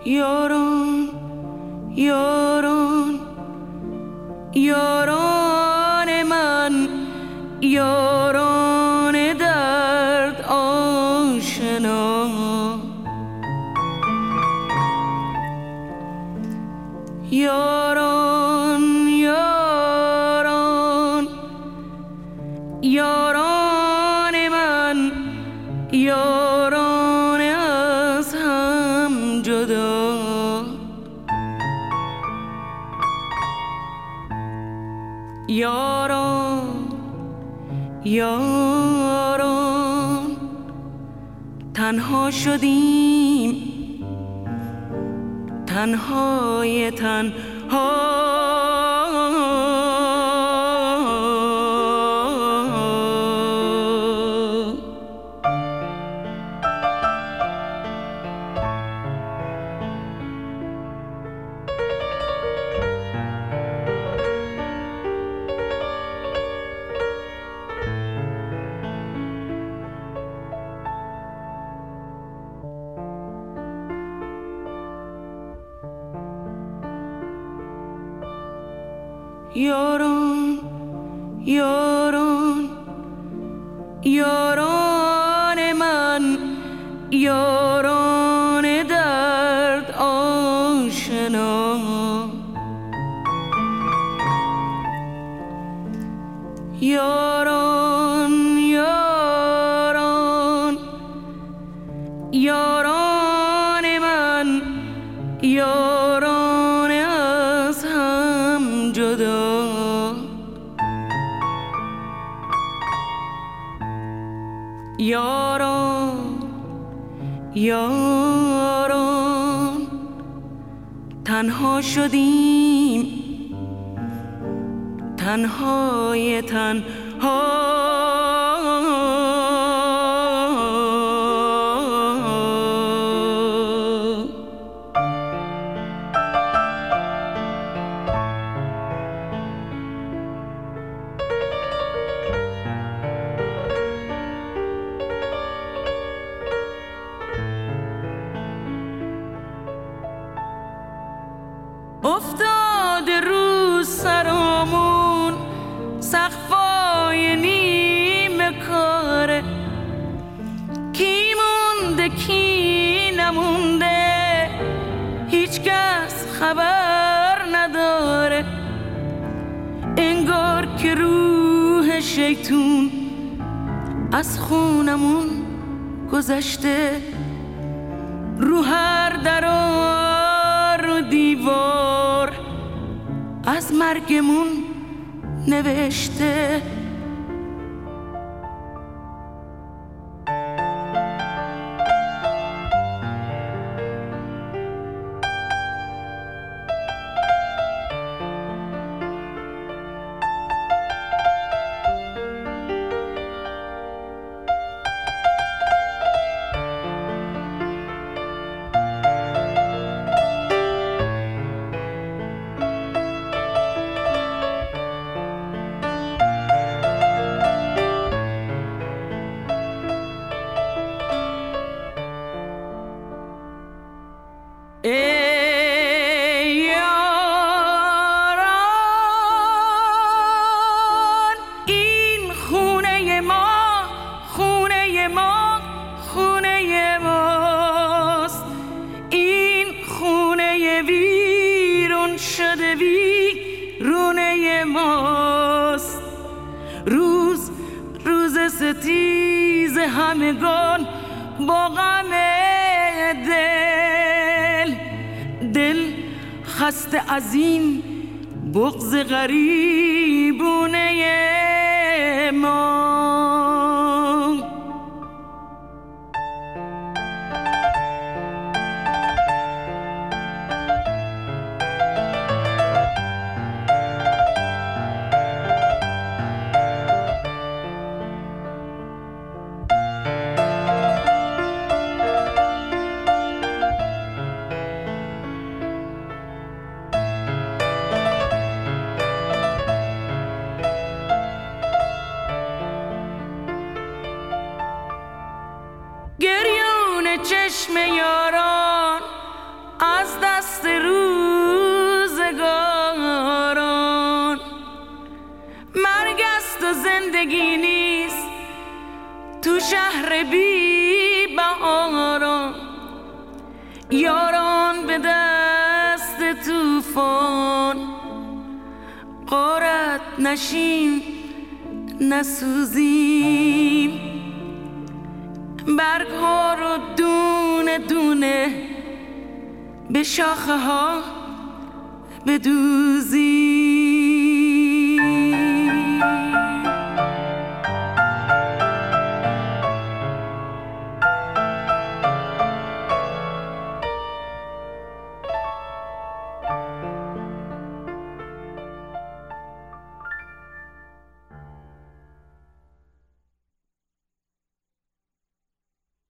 یاران یاران یاران من، یاران درد آشنا، یاران یاران یاران من، یاران از هم جدا، یاران یاران تنها شدیم، تنهای تنها، یاران یاران یاران من، یاران درد آشنا، یاران یاران یاران من، یاران از هم جدا، یاران یاران تنها شدیم، تنهای تنها، افتاده رو سرامون سقفای نیمه کاره، کی مونده کی نمونده هیچ کس خبر نداره، انگار که روح شیطون از خونمون گذشته، رو هر در و دیوار از مرگمون نوشته، ای یاران این خونه ما، خونه ما، خونه ماست، این خونه ویرون شده ویرونه ماست، روز روز ستیز همگان با غم دل خسته از این بغض غریبونه ما. چشم یاران شهر بی بهاران، یاران به دست طوفان، غارت نشیم نسوزیم، برگ ها رو دونه دونه به شاخه ها بدوزیم.